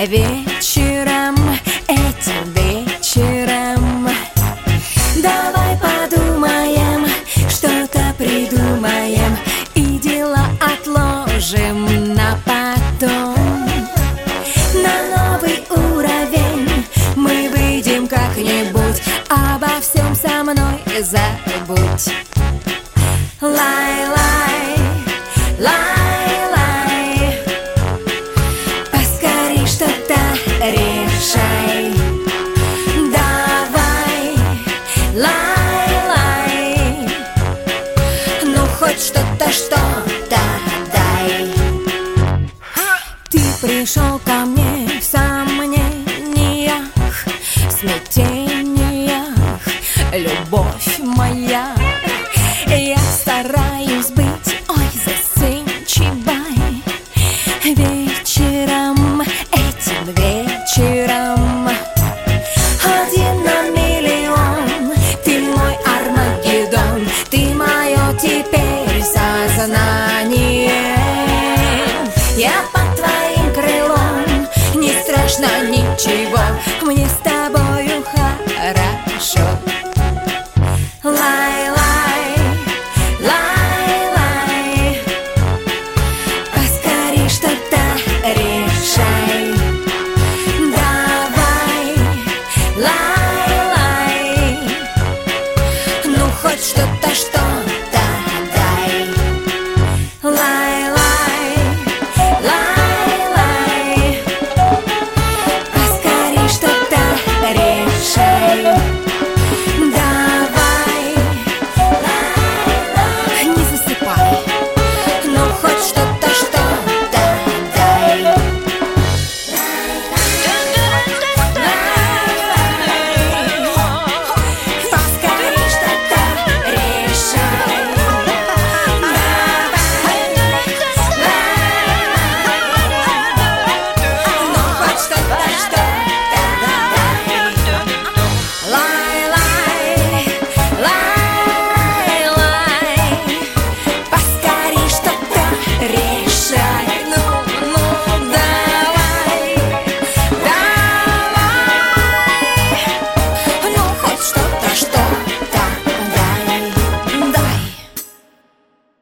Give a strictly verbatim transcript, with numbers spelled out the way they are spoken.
вечером, этим вечером. Давай подумаем, что-то придумаем и дела отложим на потом. На новый уровень мы выйдем как-нибудь, обо всем со мной забудь. Лай-лай, лай-лай, поскорей что-то решай. Давай, лай-лай, ну хоть что-то, что-то